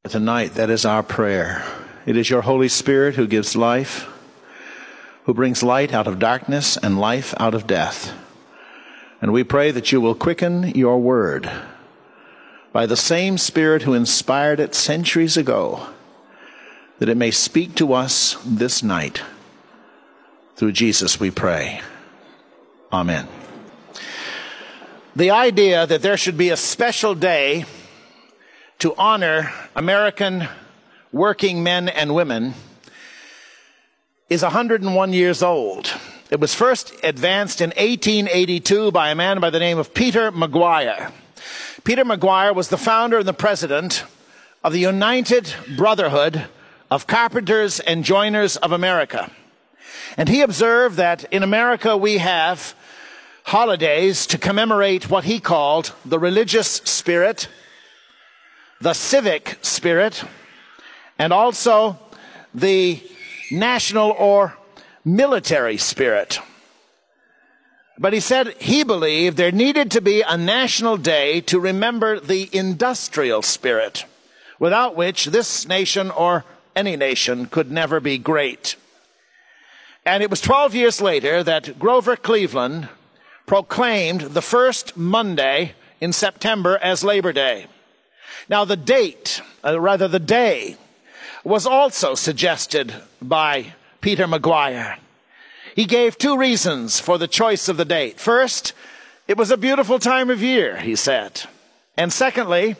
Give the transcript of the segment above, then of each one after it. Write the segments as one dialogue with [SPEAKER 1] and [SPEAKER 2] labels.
[SPEAKER 1] Tonight, that is our prayer. It is your Holy Spirit who gives life, who brings light out of darkness and life out of death. And we pray that you will quicken your word by the same Spirit who inspired it centuries ago, that it may speak to us this night. Through Jesus we pray. Amen. The idea that there should be a special day to honor American working men and women is 101 years old. It was first advanced in 1882 by a man by the name of Peter Maguire. Peter Maguire was the founder and the president of the United Brotherhood of Carpenters and Joiners of America. And he observed that in America we have holidays to commemorate what he called the religious spirit, the civic spirit, and also the national or military spirit. But he said he believed there needed to be a national day to remember the industrial spirit, without which this nation or any nation could never be great. And it was 12 years later that Grover Cleveland proclaimed the first Monday in September as Labor Day. Now the day, was also suggested by Peter Maguire. He gave two reasons for the choice of the date. First, it was a beautiful time of year, he said. And secondly,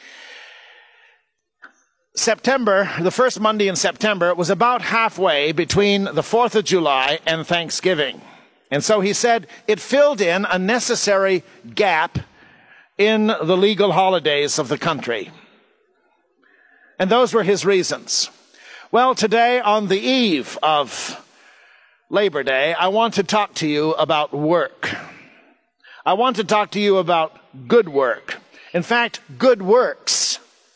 [SPEAKER 1] September, the first Monday in September, was about halfway between the 4th of July and Thanksgiving. And so he said it filled in a necessary gap in the legal holidays of the country. And those were his reasons. Well, today, on the eve of Labor Day, I want to talk to you about work. I want to talk to you about good work. In fact, good works.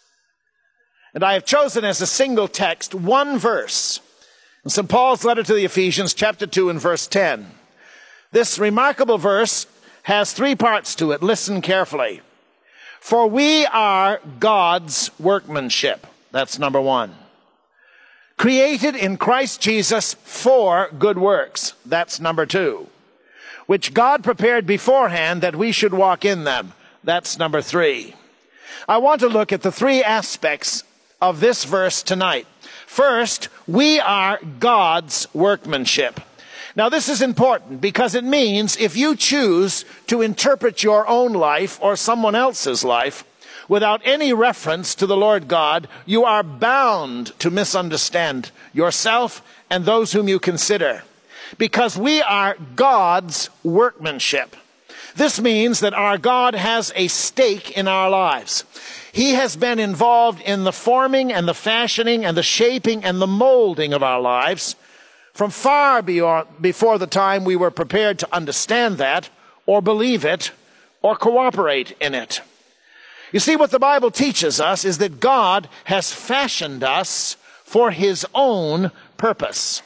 [SPEAKER 1] And I have chosen as a single text one verse in St. Paul's letter to the Ephesians, chapter 2 and verse 10. This remarkable verse has three parts to it. Listen carefully. For we are God's workmanship. That's number one. Created in Christ Jesus for good works. That's number two. Which God prepared beforehand that we should walk in them. That's number three. I want to look at the three aspects of this verse tonight. First, we are God's workmanship. Now, this is important because it means if you choose to interpret your own life or someone else's life without any reference to the Lord God, you are bound to misunderstand yourself and those whom you consider, because we are God's workmanship. This means that our God has a stake in our lives. He has been involved in the forming and the fashioning and the shaping and the molding of our lives from far before the time we were prepared to understand that or believe it or cooperate in it. You see, what the Bible teaches us is that God has fashioned us for his own purpose.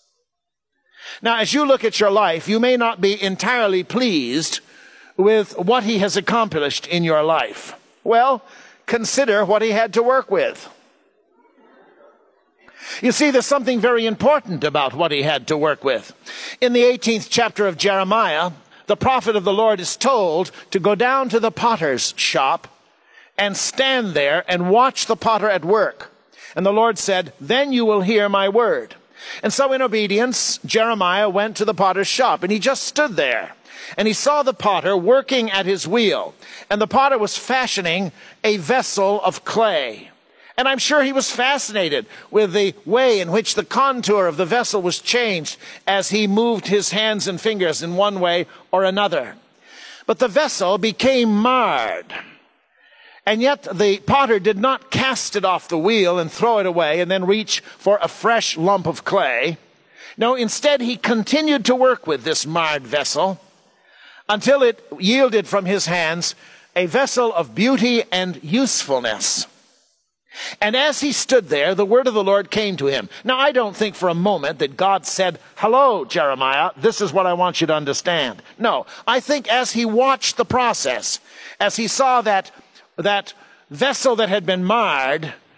[SPEAKER 1] Now, as you look at your life, you may not be entirely pleased with what he has accomplished in your life. Well, consider what he had to work with. You see, there's something very important about what he had to work with. In the 18th chapter of Jeremiah, the prophet of the Lord is told to go down to the potter's shop and stand there and watch the potter at work. And the Lord said, then you will hear my word. And so in obedience, Jeremiah went to the potter's shop, and he just stood there. And he saw the potter working at his wheel. And the potter was fashioning a vessel of clay. And I'm sure he was fascinated with the way in which the contour of the vessel was changed as he moved his hands and fingers in one way or another. But the vessel became marred. And yet the potter did not cast it off the wheel and throw it away and then reach for a fresh lump of clay. No, instead he continued to work with this marred vessel until it yielded from his hands a vessel of beauty and usefulness. And as he stood there, the word of the Lord came to him. Now, I don't think for a moment that God said, hello, Jeremiah, this is what I want you to understand. No, I think as he watched the process, as he saw that vessel that had been marred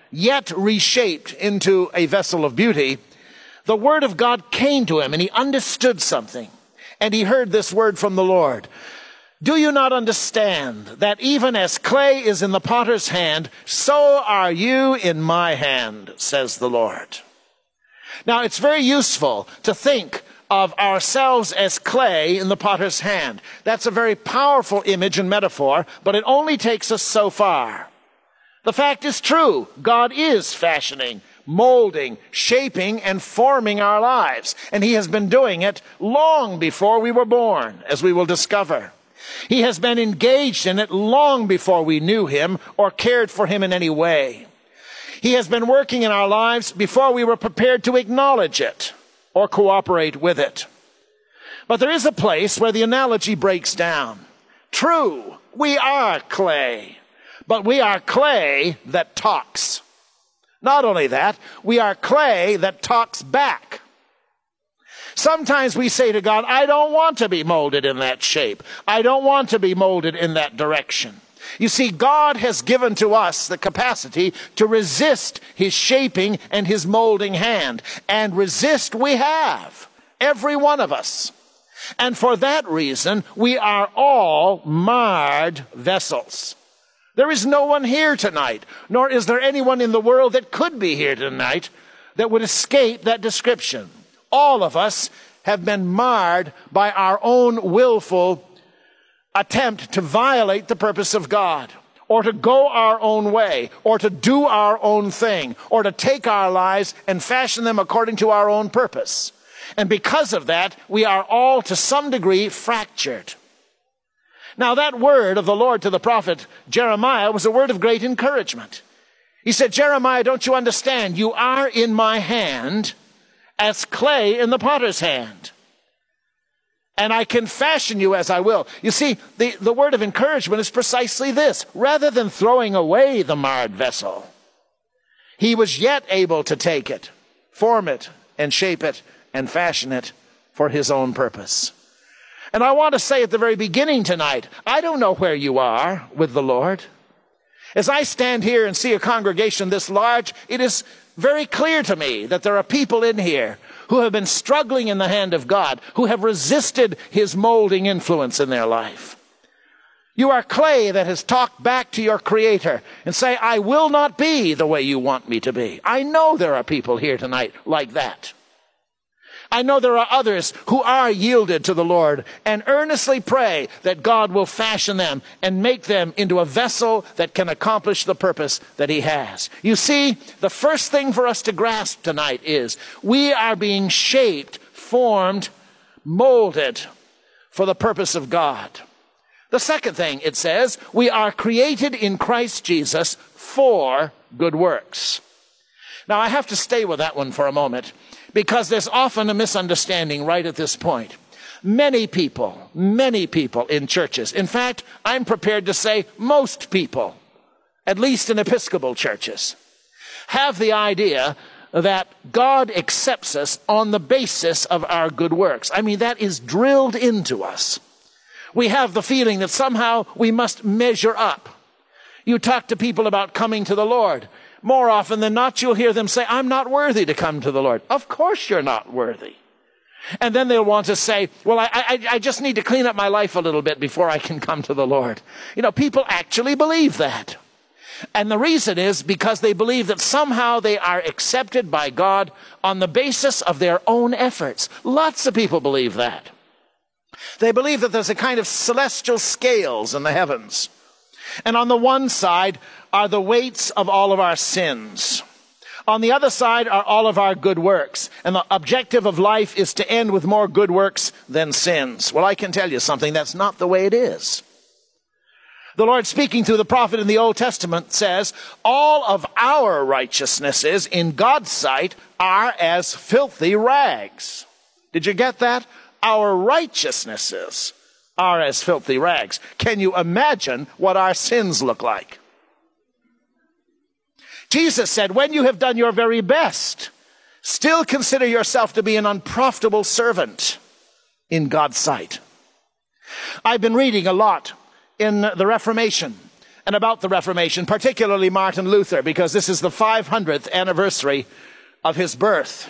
[SPEAKER 1] yet reshaped into a vessel of beauty, the word of God came to him and he understood something. And he heard this word from the Lord. Do you not understand that even as clay is in the potter's hand, so are you in my hand, says the Lord. Now, it's very useful to think of ourselves as clay in the potter's hand. That's a very powerful image and metaphor, but it only takes us so far. The fact is true. God is fashioning, molding, shaping, and forming our lives. And he has been doing it long before we were born, as we will discover. He has been engaged in it long before we knew him or cared for him in any way. He has been working in our lives before we were prepared to acknowledge it or cooperate with it. But there is a place where the analogy breaks down. True, we are clay, but we are clay that talks. Not only that, we are clay that talks back. Sometimes we say to God, I don't want to be molded in that shape. I don't want to be molded in that direction. You see, God has given to us the capacity to resist his shaping and his molding hand. And resist we have, every one of us. And for that reason, we are all marred vessels. There is no one here tonight, nor is there anyone in the world that could be here tonight that would escape that description. All of us have been marred by our own willful attempt to violate the purpose of God, or to go our own way, or to do our own thing, or to take our lives and fashion them according to our own purpose. And because of that, we are all to some degree fractured. Now, that word of the Lord to the prophet Jeremiah was a word of great encouragement. He said, Jeremiah, don't you understand? You are in my hand as clay in the potter's hand. And I can fashion you as I will. You see, the word of encouragement is precisely this. Rather than throwing away the marred vessel, he was yet able to take it, form it, and shape it, and fashion it for his own purpose. And I want to say at the very beginning tonight, I don't know where you are with the Lord. As I stand here and see a congregation this large, it is very clear to me that there are people in here who have been struggling in the hand of God, who have resisted his molding influence in their life. You are clay that has talked back to your Creator and say, I will not be the way you want me to be. I know there are people here tonight like that. I know there are others who are yielded to the Lord and earnestly pray that God will fashion them and make them into a vessel that can accomplish the purpose that he has. You see, the first thing for us to grasp tonight is we are being shaped, formed, molded for the purpose of God. The second thing, it says, we are created in Christ Jesus for good works. Now, I have to stay with that one for a moment, because there's often a misunderstanding right at this point. Many people in churches, in fact, I'm prepared to say most people, at least in Episcopal churches, have the idea that God accepts us on the basis of our good works. I mean, that is drilled into us. We have the feeling that somehow we must measure up. You talk to people about coming to the Lord. More often than not, you'll hear them say, I'm not worthy to come to the Lord. Of course you're not worthy. And then they'll want to say, well, I just need to clean up my life a little bit before I can come to the Lord. You know, people actually believe that. And the reason is because they believe that somehow they are accepted by God on the basis of their own efforts. Lots of people believe that. They believe that there's a kind of celestial scales in the heavens. And on the one side are the weights of all of our sins. On the other side are all of our good works. And the objective of life is to end with more good works than sins. Well, I can tell you something, that's not the way it is. The Lord, speaking through the prophet in the Old Testament, says, all of our righteousnesses in God's sight are as filthy rags. Did you get that? Our righteousnesses are as filthy rags. Can you imagine what our sins look like? Jesus said, when you have done your very best, still consider yourself to be an unprofitable servant in God's sight. I've been reading a lot in the Reformation and about the Reformation, particularly Martin Luther, because this is the 500th anniversary of his birth.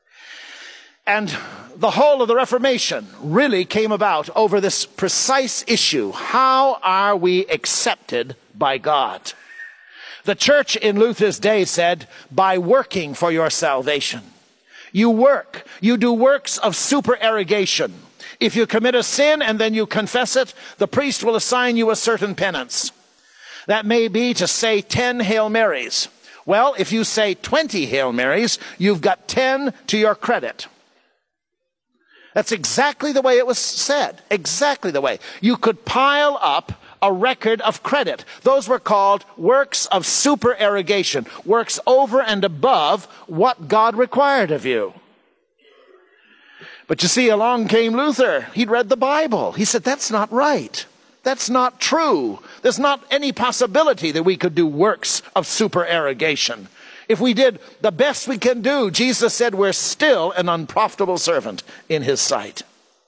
[SPEAKER 1] And the whole of the Reformation really came about over this precise issue. How are we accepted by God? The church in Luther's day said, by working for your salvation. You work. You do works of supererogation. If you commit a sin and then you confess it, the priest will assign you a certain penance. That may be to say 10 Hail Marys. Well, if you say 20 Hail Marys, you've got 10 to your credit. That's exactly the way it was said. Exactly the way. You could pile up a record of credit. Those were called works of supererogation, works over and above what God required of you. But you see, along came Luther. He'd read the Bible. He said, that's not right. That's not true. There's not any possibility that we could do works of supererogation. If we did the best we can do, Jesus said we're still an unprofitable servant in his sight.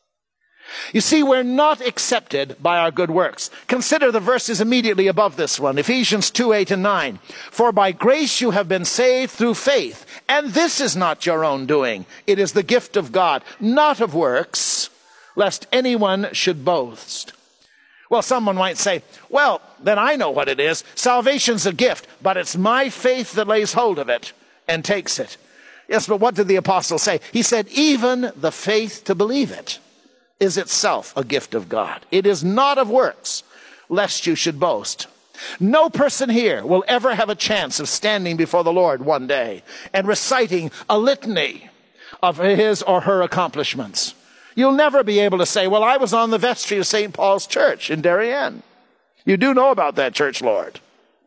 [SPEAKER 1] You see, we're not accepted by our good works. Consider the verses immediately above this one, Ephesians 2:8 and 9. For by grace you have been saved through faith, and this is not your own doing. It is the gift of God, not of works, lest anyone should boast. Well, someone might say, well, then I know what it is. Salvation's a gift, but it's my faith that lays hold of it and takes it. Yes, but what did the apostle say? He said, even the faith to believe it is itself a gift of God. It is not of works, lest you should boast. No person here will ever have a chance of standing before the Lord one day and reciting a litany of his or her accomplishments. You'll never be able to say, well, I was on the vestry of St. Paul's Church in Darien. You do know about that church, Lord.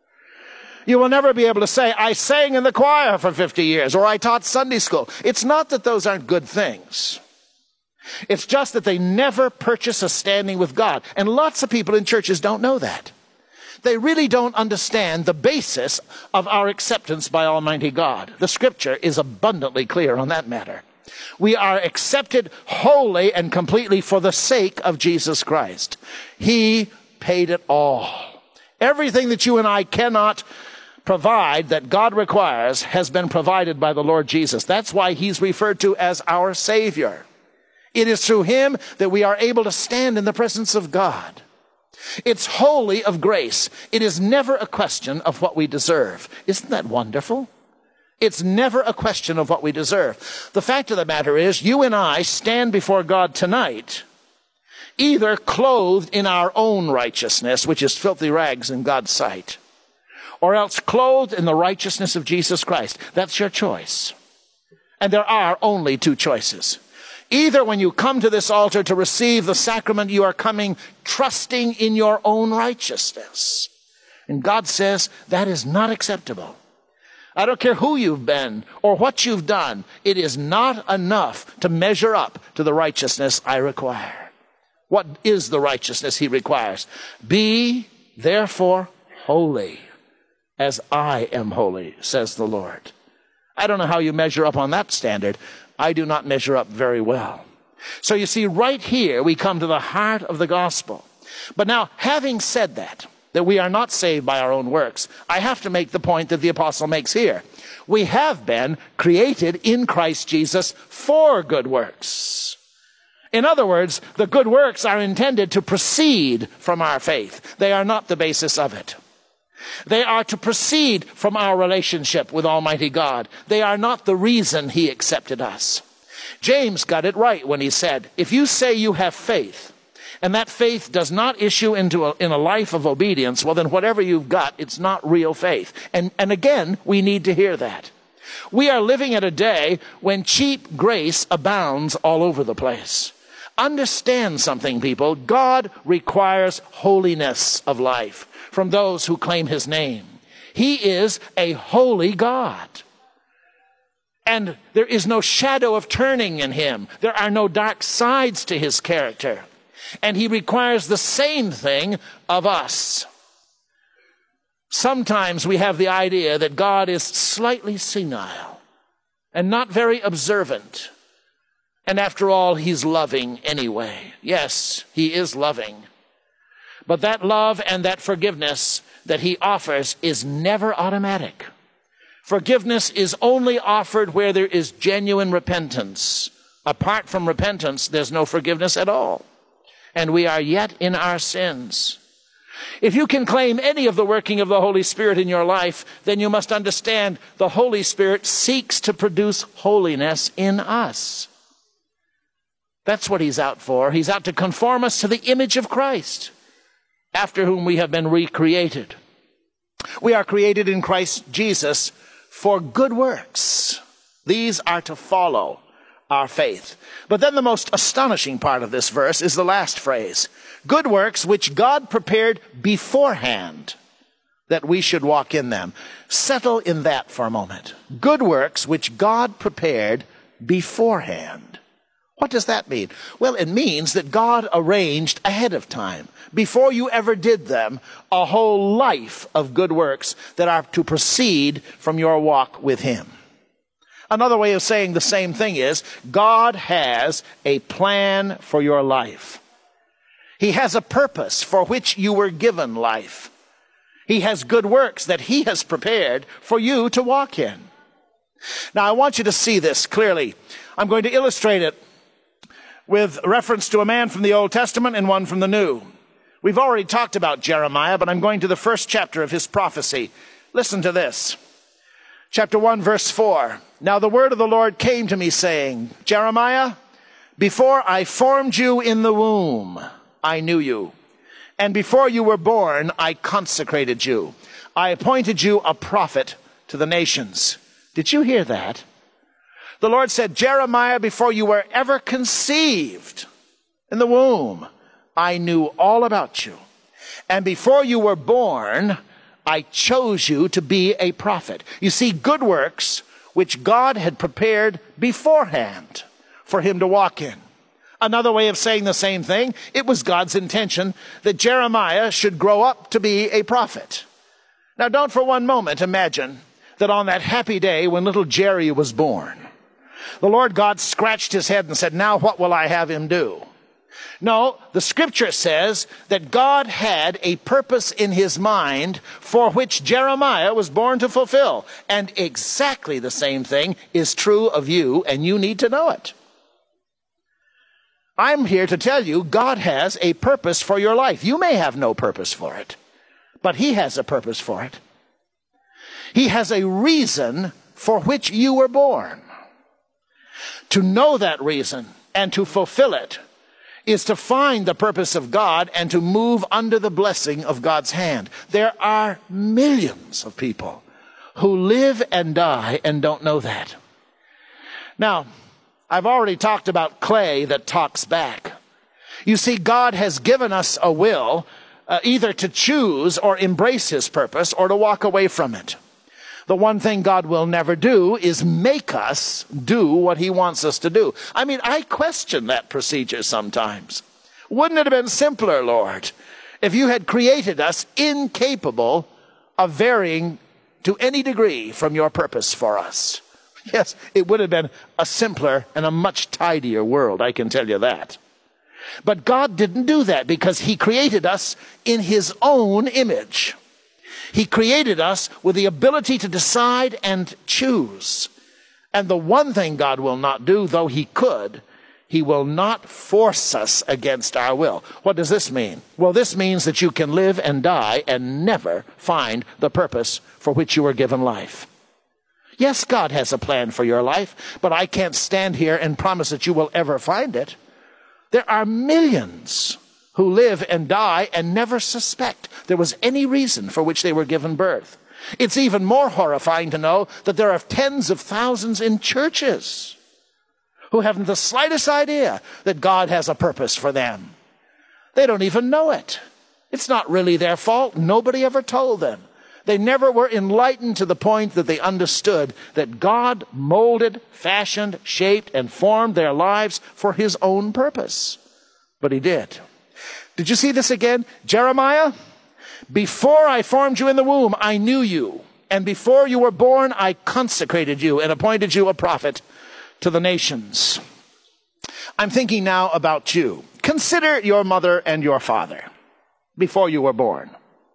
[SPEAKER 1] You will never be able to say, I sang in the choir for 50 years, or I taught Sunday school. It's not that those aren't good things. It's just that they never purchase a standing with God. And lots of people in churches don't know that. They really don't understand the basis of our acceptance by Almighty God. The scripture is abundantly clear on that matter. We are accepted wholly and completely for the sake of Jesus Christ. He paid it all. Everything that you and I cannot provide that God requires has been provided by the Lord Jesus. That's why he's referred to as our Savior. It is through him that we are able to stand in the presence of God. It's wholly of grace. It is never a question of what we deserve. Isn't that wonderful? It's never a question of what we deserve. The fact of the matter is, you and I stand before God tonight, either clothed in our own righteousness, which is filthy rags in God's sight, or else clothed in the righteousness of Jesus Christ. That's your choice. And there are only two choices. Either when you come to this altar to receive the sacrament, you are coming trusting in your own righteousness. And God says that is not acceptable. I don't care who you've been or what you've done. It is not enough to measure up to the righteousness I require. What is the righteousness he requires? Be therefore holy as I am holy, says the Lord. I don't know how you measure up on that standard. I do not measure up very well. So you see, right here we come to the heart of the gospel. But now, having said that we are not saved by our own works, I have to make the point that the apostle makes here. We have been created in Christ Jesus for good works. In other words, the good works are intended to proceed from our faith. They are not the basis of it. They are to proceed from our relationship with Almighty God. They are not the reason he accepted us. James got it right when he said, if you say you have faith, and that faith does not issue in a life of obedience, well, then whatever you've got, it's not real faith. And again, we need to hear that. We are living at a day when cheap grace abounds all over the place. Understand something, people. God requires holiness of life from those who claim his name. He is a holy God. And there is no shadow of turning in him. There are no dark sides to his character. And he requires the same thing of us. Sometimes we have the idea that God is slightly senile and not very observant. And after all, he's loving anyway. Yes, he is loving. But that love and that forgiveness that he offers is never automatic. Forgiveness is only offered where there is genuine repentance. Apart from repentance, there's no forgiveness at all. And we are yet in our sins. If you can claim any of the working of the Holy Spirit in your life, then you must understand the Holy Spirit seeks to produce holiness in us. That's what he's out for. He's out to conform us to the image of Christ, after whom we have been recreated. We are created in Christ Jesus for good works. These are to follow our faith. But then the most astonishing part of this verse is the last phrase. Good works which God prepared beforehand that we should walk in them. Settle in that for a moment. Good works which God prepared beforehand. What does that mean? Well, it means that God arranged ahead of time, before you ever did them, a whole life of good works that are to proceed from your walk with him. Another way of saying the same thing is, God has a plan for your life. He has a purpose for which you were given life. He has good works that he has prepared for you to walk in. Now, I want you to see this clearly. I'm going to illustrate it with reference to a man from the Old Testament and one from the New. We've already talked about Jeremiah, but I'm going to the first chapter of his prophecy. Listen to this. Chapter 1, verse 4. Now the word of the Lord came to me, saying, Jeremiah, before I formed you in the womb, I knew you. And before you were born, I consecrated you. I appointed you a prophet to the nations. Did you hear that? The Lord said, Jeremiah, before you were ever conceived in the womb, I knew all about you. And before you were born, I chose you to be a prophet. You see, good works which God had prepared beforehand for him to walk in. Another way of saying the same thing, it was God's intention that Jeremiah should grow up to be a prophet. Now, don't for one moment imagine that on that happy day when little Jerry was born, the Lord God scratched his head and said, now what will I have him do? No, the scripture says that God had a purpose in his mind for which Jeremiah was born to fulfill. And exactly the same thing is true of you, and you need to know it. I'm here to tell you God has a purpose for your life. You may have no purpose for it, but he has a purpose for it. He has a reason for which you were born. To know that reason and to fulfill it is to find the purpose of God and to move under the blessing of God's hand. There are millions of people who live and die and don't know that. Now, I've already talked about clay that talks back. You see, God has given us a will, either to choose or embrace his purpose or to walk away from it. The one thing God will never do is make us do what he wants us to do. I mean, I question that procedure sometimes. Wouldn't it have been simpler, Lord, if you had created us incapable of varying to any degree from your purpose for us? Yes, it would have been a simpler and a much tidier world, I can tell you that. But God didn't do that because he created us in his own image. He created us with the ability to decide and choose. And the one thing God will not do, though he could, he will not force us against our will. What does this mean? Well, this means that you can live and die and never find the purpose for which you were given life. Yes, God has a plan for your life, but I can't stand here and promise that you will ever find it. There are millions who live and die and never suspect there was any reason for which they were given birth. It's even more horrifying to know that there are tens of thousands in churches who haven't the slightest idea that God has a purpose for them. They don't even know it. It's not really their fault. Nobody ever told them. They never were enlightened to the point that they understood that God molded, fashioned, shaped, and formed their lives for his own purpose. But he did. Did you see this again? Jeremiah, before I formed you in the womb, I knew you. And before you were born, I consecrated you and appointed you a prophet to the nations. I'm thinking now about you. Consider your mother and your father. before you were born.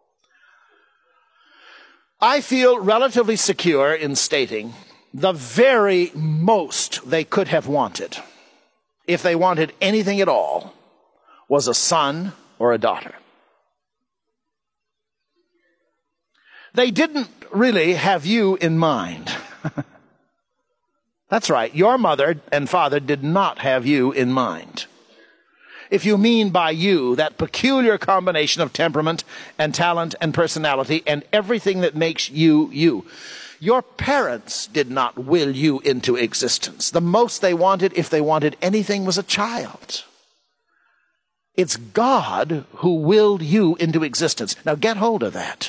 [SPEAKER 1] I feel relatively secure in stating the very most they could have wanted, if they wanted anything at all, was a son or a daughter. They didn't really have you in mind. That's right. Your mother and father did not have you in mind. If you mean by you that peculiar combination of temperament and talent and personality and everything that makes you, you. Your parents did not will you into existence. The most they wanted, if they wanted anything, was a child. It's God who willed you into existence. Now get hold of that.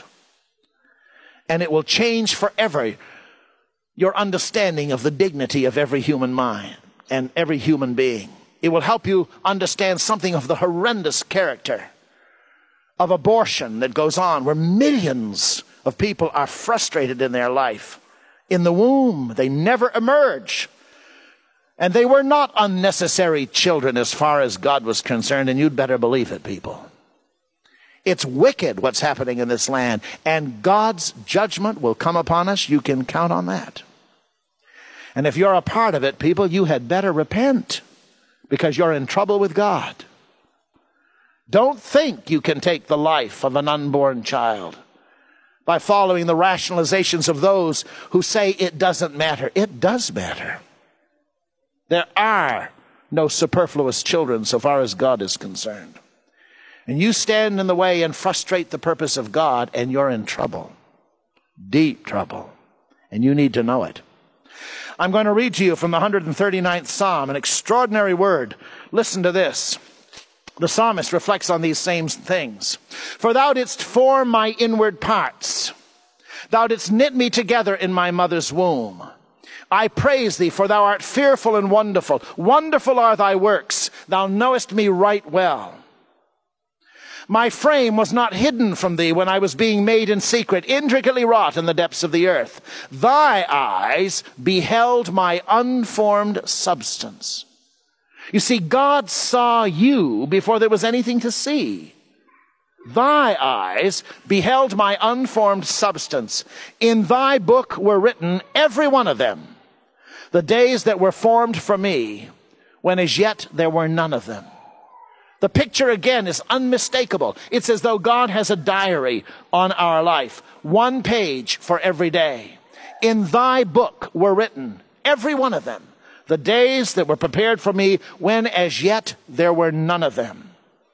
[SPEAKER 1] And it will change forever your understanding of the dignity of every human mind and every human being. It will help you understand something of the horrendous character of abortion that goes on, where millions of people are frustrated in their life. In the womb, they never emerge. And they were not unnecessary children as far as God was concerned, and you'd better believe it, people. It's wicked what's happening in this land, and God's judgment will come upon us. You can count on that. And if you're a part of it, people, you had better repent, because you're in trouble with God. Don't think you can take the life of an unborn child by following the rationalizations of those who say it doesn't matter. It does matter. There are no superfluous children so far as God is concerned. And you stand in the way and frustrate the purpose of God, and you're in trouble. Deep trouble. And you need to know it. I'm going to read to you from the 139th Psalm, an extraordinary word. Listen to this. The psalmist reflects on these same things. For thou didst form my inward parts. Thou didst knit me together in my mother's womb. I praise thee, for thou art fearful and wonderful. Wonderful are thy works. Thou knowest me right well. My frame was not hidden from thee when I was being made in secret, intricately wrought in the depths of the earth. Thy eyes beheld my unformed substance. You see, God saw you before there was anything to see. Thy eyes beheld my unformed substance. In thy book were written, every one of them, the days that were formed for me, when as yet there were none of them. The picture again is unmistakable. It's as though God has a diary on our life. One page for every day. In thy book were written, every one of them, the days that were prepared for me, when as yet there were none of them.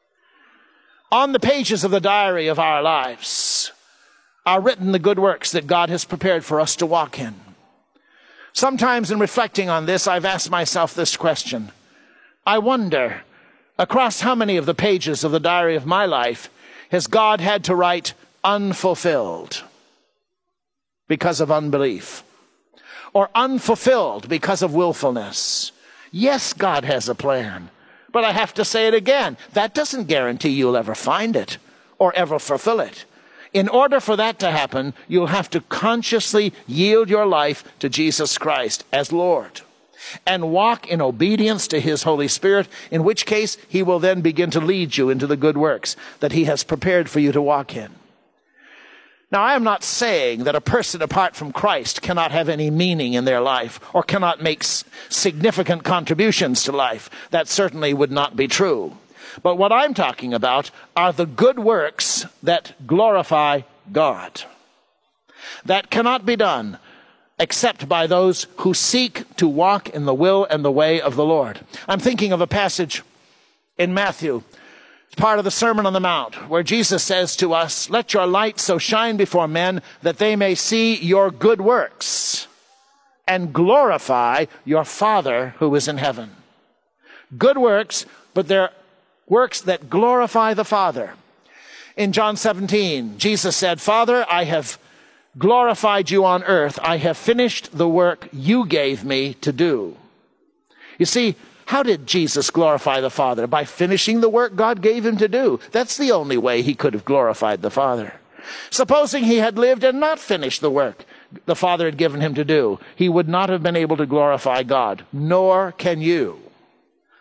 [SPEAKER 1] On the pages of the diary of our lives are written the good works that God has prepared for us to walk in. Sometimes in reflecting on this, I've asked myself this question. I wonder, across how many of the pages of the diary of my life has God had to write unfulfilled because of unbelief? Or unfulfilled because of willfulness? Yes, God has a plan. But I have to say it again. That doesn't guarantee you'll ever find it or ever fulfill it. In order for that to happen, you'll have to consciously yield your life to Jesus Christ as Lord and walk in obedience to his Holy Spirit, in which case he will then begin to lead you into the good works that he has prepared for you to walk in. Now, I am not saying that a person apart from Christ cannot have any meaning in their life or cannot make significant contributions to life. That certainly would not be true. But what I'm talking about are the good works that glorify God. That cannot be done except by those who seek to walk in the will and the way of the Lord. I'm thinking of a passage in Matthew, part of the Sermon on the Mount, where Jesus says to us, let your light so shine before men that they may see your good works and glorify your Father who is in heaven. Good works, but they're works that glorify the Father. In John 17, Jesus said, Father, I have glorified you on earth. I have finished the work you gave me to do. You see, how did Jesus glorify the Father? By finishing the work God gave him to do. That's the only way he could have glorified the Father. Supposing he had lived and not finished the work the Father had given him to do, he would not have been able to glorify God, nor can you.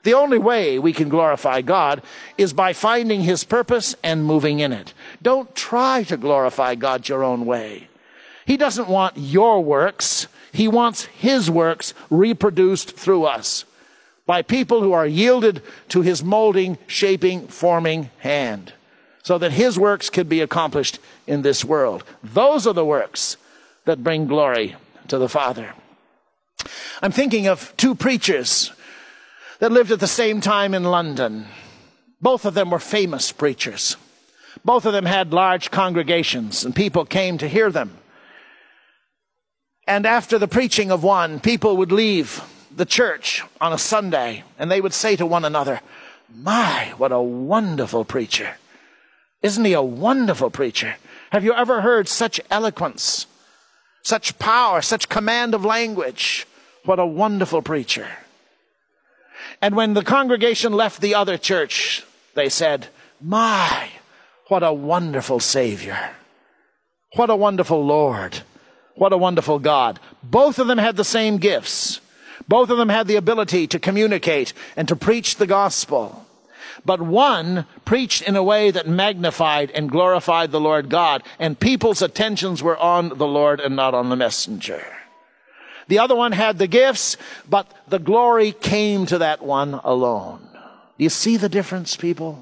[SPEAKER 1] The only way we can glorify God is by finding his purpose and moving in it. Don't try to glorify God your own way. He doesn't want your works. He wants his works reproduced through us by people who are yielded to his molding, shaping, forming hand, so that his works could be accomplished in this world. Those are the works that bring glory to the Father. I'm thinking of two preachers that lived at the same time in London. Both of them were famous preachers. Both of them had large congregations, and people came to hear them. And after the preaching of one, people would leave the church on a Sunday, and they would say to one another, "My, what a wonderful preacher. Isn't he a wonderful preacher? Have you ever heard such eloquence, such power, such command of language? What a wonderful preacher." And when the congregation left the other church, they said, "My, what a wonderful Savior. What a wonderful Lord. What a wonderful God." Both of them had the same gifts. Both of them had the ability to communicate and to preach the gospel. But one preached in a way that magnified and glorified the Lord God, and people's attentions were on the Lord and not on the messenger. The other one had the gifts, but the glory came to that one alone. Do you see the difference, people?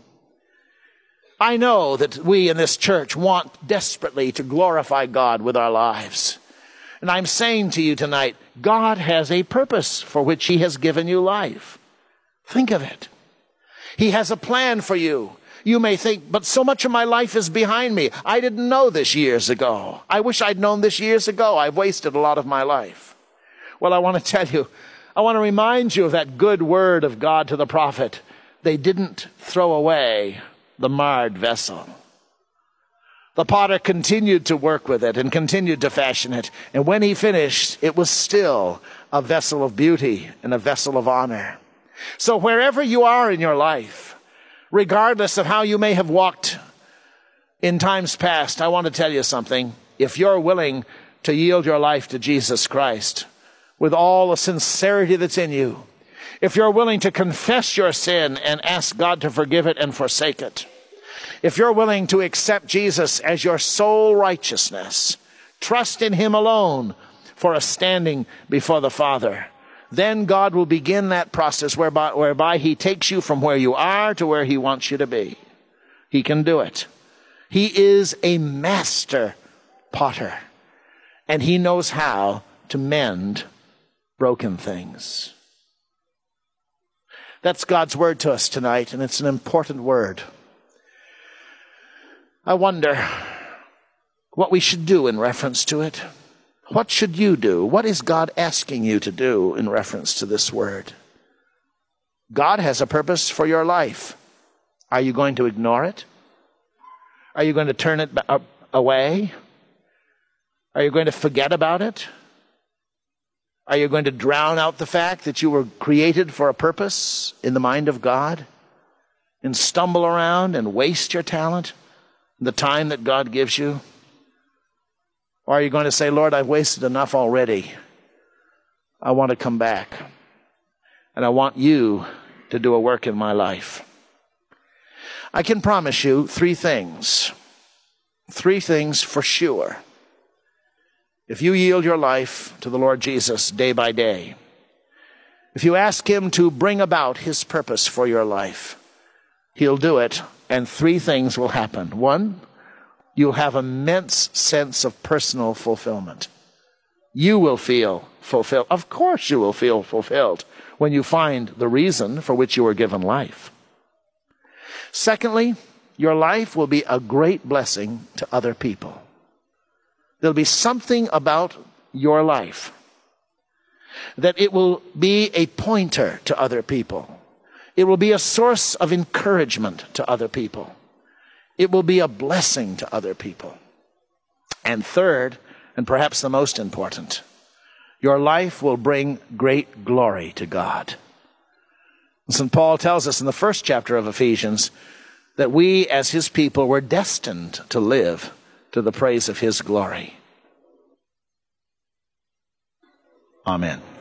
[SPEAKER 1] I know that we in this church want desperately to glorify God with our lives. And I'm saying to you tonight, God has a purpose for which he has given you life. Think of it. He has a plan for you. You may think, but so much of my life is behind me. I didn't know this years ago. I wish I'd known this years ago. I've wasted a lot of my life. Well, I want to tell you, I want to remind you of that good word of God to the prophet. They didn't throw away the marred vessel. The potter continued to work with it and continued to fashion it. And when he finished, it was still a vessel of beauty and a vessel of honor. So wherever you are in your life, regardless of how you may have walked in times past, I want to tell you something. If you're willing to yield your life to Jesus Christ with all the sincerity that's in you, if you're willing to confess your sin and ask God to forgive it and forsake it, if you're willing to accept Jesus as your sole righteousness, trust in him alone for a standing before the Father, then God will begin that process whereby he takes you from where you are to where he wants you to be. He can do it. He is a master potter, and he knows how to mend broken things. That's God's word to us tonight, and it's an important word. I wonder what we should do in reference to it. What should you do? What is God asking you to do in reference to this word? God has a purpose for your life. Are you going to ignore it? Are you going to turn it away? Are you going to forget about it? Are you going to drown out the fact that you were created for a purpose in the mind of God and stumble around and waste your talent, the time that God gives you? Or are you going to say, "Lord, I've wasted enough already. I want to come back, and I want you to do a work in my life"? I can promise you three things for sure. If you yield your life to the Lord Jesus day by day, if you ask him to bring about his purpose for your life, he'll do it, and three things will happen. One, you'll have immense sense of personal fulfillment. You will feel fulfilled. Of course you will feel fulfilled when you find the reason for which you were given life. Secondly, your life will be a great blessing to other people. There'll be something about your life that it will be a pointer to other people. It will be a source of encouragement to other people. It will be a blessing to other people. And third, and perhaps the most important, your life will bring great glory to God. St. Paul tells us in the first chapter of Ephesians that we as his people were destined to live to the praise of his glory. Amen.